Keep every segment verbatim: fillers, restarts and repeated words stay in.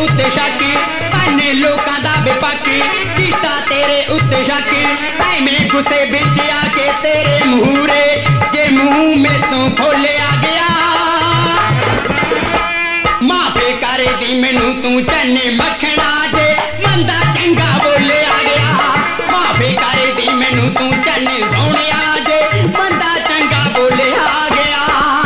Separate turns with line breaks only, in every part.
उत्ते शक भन्ने लोकां दा बेपक कीता तेरे उत्ते शक मैं गुस्से बिच आके तेरे मूहरे जे मुंह में तो खोलिया गया माफे कर दी मैनू तू चन्ने मखना जे मंदा चंगा बोलिया गया माफे कर दी मैनू तू चन्ने सोहणिया जे मंदा चंगा बोलिया गया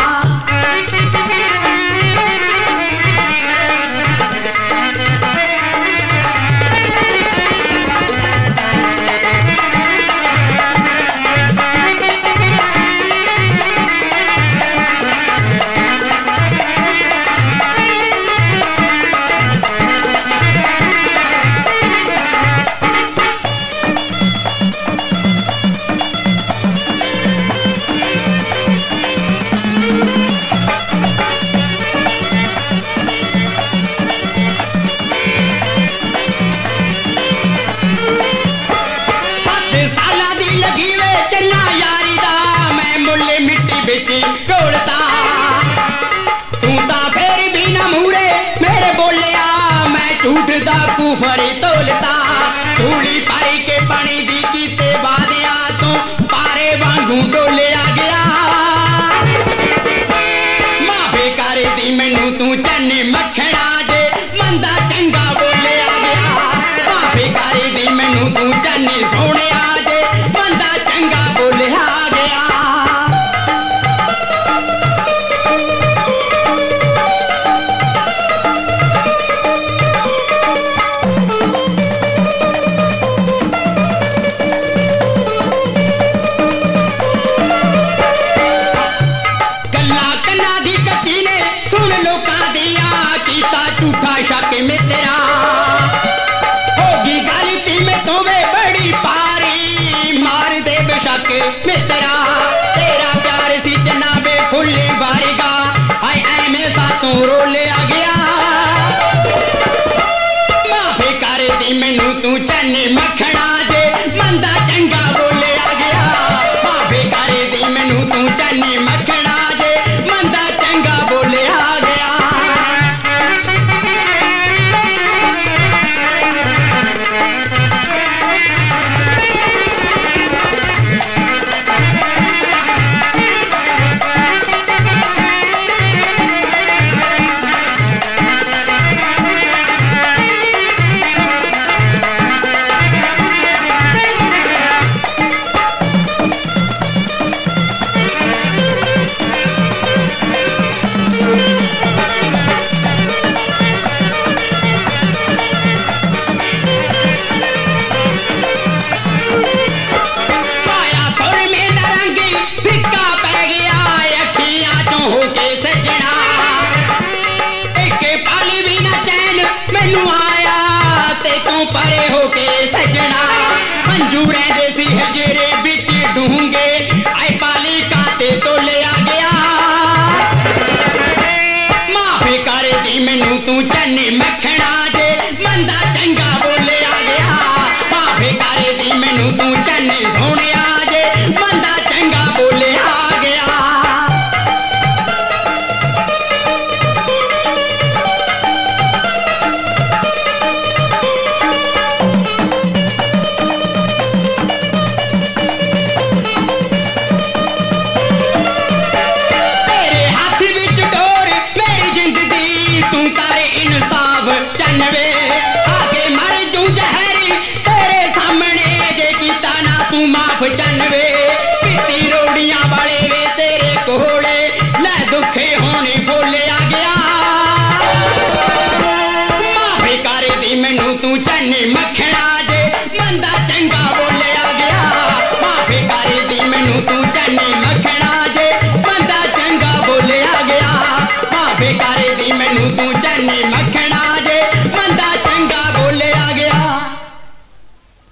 ढोलता तू ता फिर भी ना मूरे मेरे बोलिया मैं झूठ दा कुफरी तोलता धूली पाई के पानी दी कीते वादिया तो पारे वांगू डोलिया गया माफे कर दी मैनू तू चन्ने मखना जे मंदा चंगा बोलिया गया माफे कर दी मैनू तू चन्ने सोहणिया जे मंदा चंगा बोलिया गया झूठा शक में तेरा होगी गलती में तुम्हें बड़ी पारी मार दे बेशक में तेरा तेरा प्यार सी जनाबे फुल्ली बारिगा हाय ऐमे सातों रोले आ गया माफे कर दी मैनू तू चन्ने मखना जे मंदा चंगा बोले आ गया माफे कर दी मैनू तू चन्ने मखना जे मंदा चंगा बोले आ गया परे होके सजना मंजूरे जैसी हजरे बिच ढूंगे आई पाली काते तो ले आ गया माफे कर दी मैनू तू चन्ने मखना जे मंदा चंगा बोले आ गया माफे कर दी मैनू तू चन्ने सोहणिया जे मंदा चंगा बोले आ गया चनवे आगे मर जू जहरी तेरे सामने जे कीता ना तू माफ चनवे किती रोड़ियां वाले